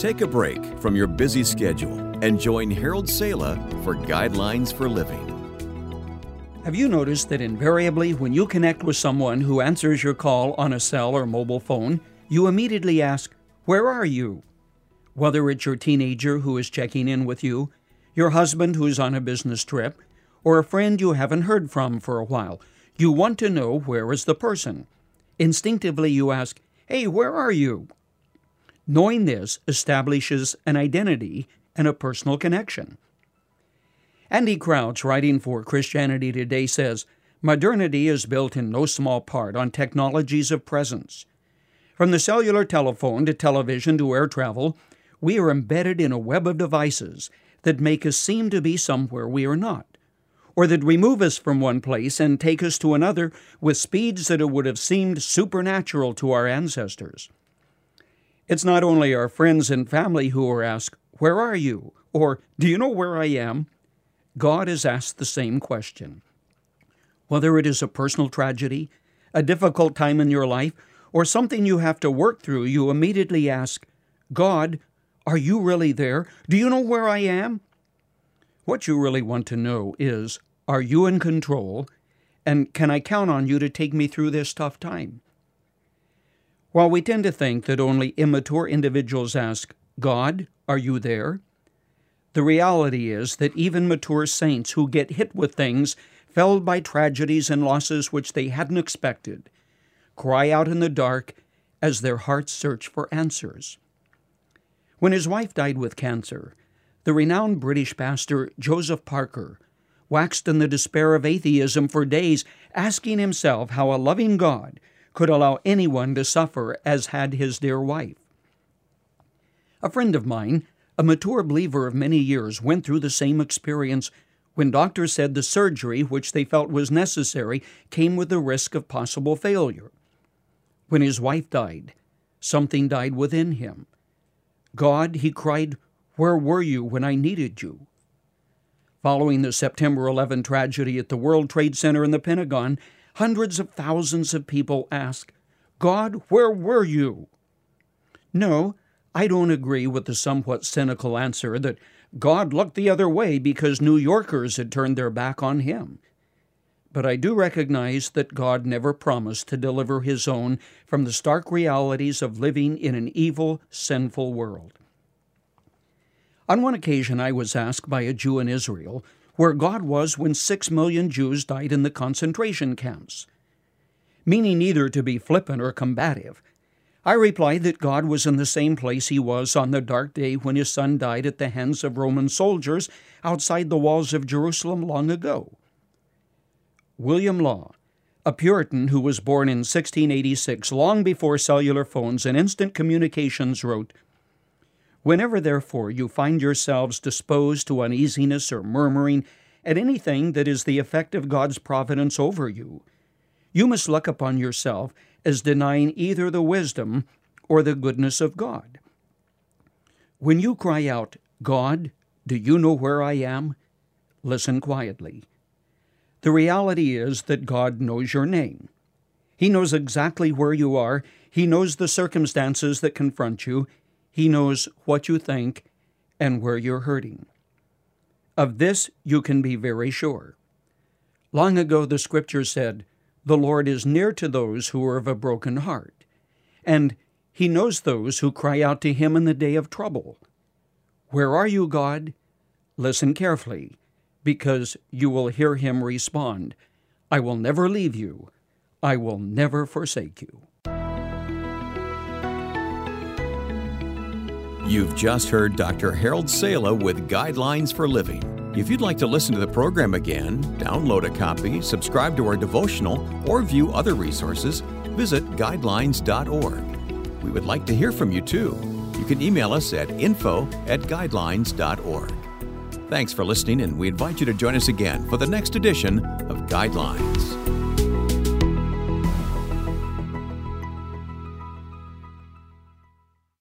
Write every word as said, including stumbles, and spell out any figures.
Take a break from your busy schedule and join Harold Sala for Guidelines for Living. Have you noticed that invariably when you connect with someone who answers your call on a cell or mobile phone, you immediately ask, "Where are you?" Whether it's your teenager who is checking in with you, your husband who's on a business trip, or a friend you haven't heard from for a while, you want to know where is the person. Instinctively you ask, "Hey, where are you?" Knowing this establishes an identity and a personal connection. Andy Crouch, writing for Christianity Today, says, "Modernity is built in no small part on technologies of presence. From the cellular telephone to television to air travel, we are embedded in a web of devices that make us seem to be somewhere we are not, or that remove us from one place and take us to another with speeds that it would have seemed supernatural to our ancestors. It's not only our friends and family who are asked, 'Where are you?' or 'Do you know where I am?' God is asked the same question. Whether it is a personal tragedy, a difficult time in your life, or something you have to work through, you immediately ask, 'God, are you really there? Do you know where I am?' What you really want to know is, are you in control, and can I count on you to take me through this tough time?" While we tend to think that only immature individuals ask, "God, are you there?" the reality is that even mature saints who get hit with things, felled by tragedies and losses which they hadn't expected, cry out in the dark as their hearts search for answers. When his wife died with cancer, the renowned British pastor Joseph Parker waxed in the despair of atheism for days, asking himself how a loving God could allow anyone to suffer as had his dear wife. A friend of mine, a mature believer of many years, went through the same experience when doctors said the surgery which they felt was necessary came with the risk of possible failure. When his wife died, something died within him. "God," he cried, "where were you when I needed you?" Following the September eleventh tragedy at the World Trade Center and the Pentagon, hundreds of thousands of people ask, "God, where were you?" No, I don't agree with the somewhat cynical answer that God looked the other way because New Yorkers had turned their back on him. But I do recognize that God never promised to deliver his own from the stark realities of living in an evil, sinful world. On one occasion I was asked by a Jew in Israel where God was when six million Jews died in the concentration camps. Meaning neither to be flippant or combative, I replied that God was in the same place he was on the dark day when his son died at the hands of Roman soldiers outside the walls of Jerusalem long ago. William Law, a Puritan who was born in sixteen eighty-six, long before cellular phones and instant communications, wrote, "Whenever, therefore, you find yourselves disposed to uneasiness or murmuring at anything that is the effect of God's providence over you, you must look upon yourself as denying either the wisdom or the goodness of God. When you cry out, 'God, do you know where I am?' listen quietly. The reality is that God knows your name. He knows exactly where you are. He knows the circumstances that confront you. He knows what you think and where you're hurting. Of this you can be very sure. Long ago the Scripture said, 'The Lord is near to those who are of a broken heart,' and He knows those who cry out to Him in the day of trouble. Where are you, God? Listen carefully, because you will hear Him respond, 'I will never leave you. I will never forsake you.'" You've just heard Doctor Harold Sala with Guidelines for Living. If you'd like to listen to the program again, download a copy, subscribe to our devotional, or view other resources, visit guidelines dot org. We would like to hear from you, too. You can email us at info at guidelines dot org. Thanks for listening, and we invite you to join us again for the next edition of Guidelines.